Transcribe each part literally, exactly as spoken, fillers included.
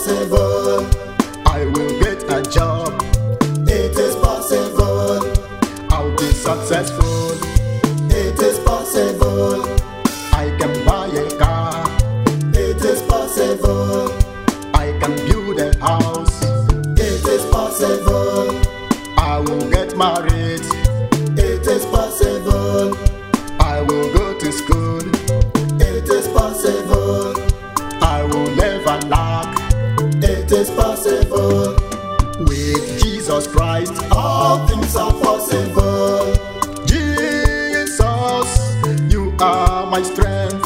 possible. I will get a job. It is possible. I'll be successful. It is possible. I can buy a car. It is possible. I can build a house. It is possible. I will get married. It is possible. I will go to school. It is possible. I will never lack. It is possible. With Jesus Christ, All things are possible. Jesus, you are my strength.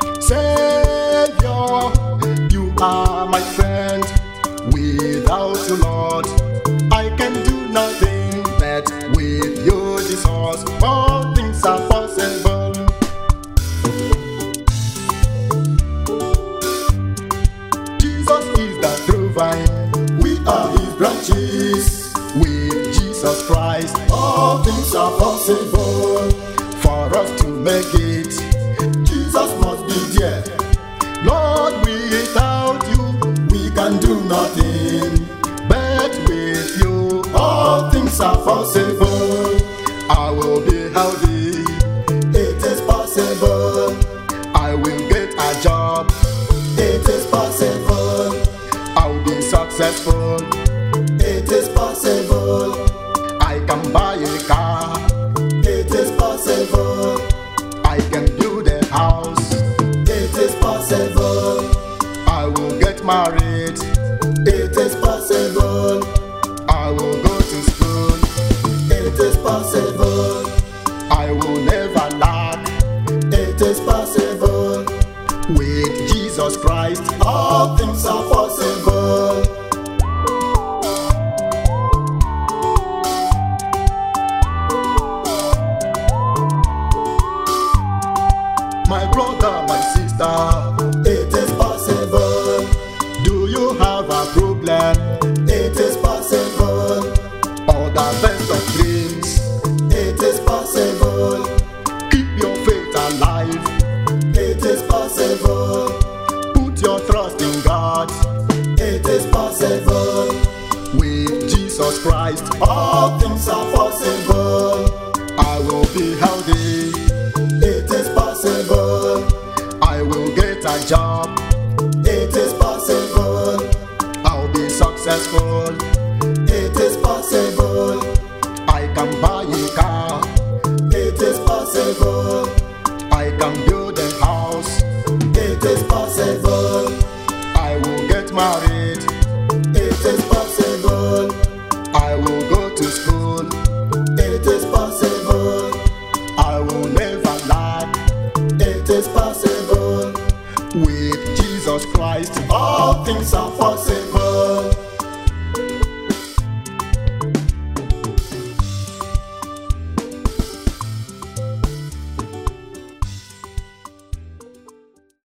Savior, you are my friend. Without you, Lord, I can do nothing. But with you, Jesus, all things are possible. Jesus is the true vine. We are his branches. With Jesus Christ, All things are possible. for us to make it. Jesus must be there. Lord, without you, We can do nothing. but with you, All things are possible. I will be healthy. It is possible. I will get a job. It is possible. I'll be successful. It is possible. I can buy a car. It is possible. I can build a house. It is possible. I will get married. It is possible. I will go to school. It is possible. I will never lack. It is possible. With Jesus Christ, All things are possible. my brother, my sister, It is possible. do you have a problem? It is possible. Or the best of dreams? It is possible. Keep your faith alive. It is possible. Put your trust in God. It is possible. With Jesus Christ, All things are possible. I will be healthy. It is possible. I will get a job. It is possible. I'll be successful. It is possible. I can buy a car. It is possible. I can build a house. It is possible. I will get married. It is possible. I will go to school. It is possible. I will never lack. It is possible. With Jesus Christ, All things are possible.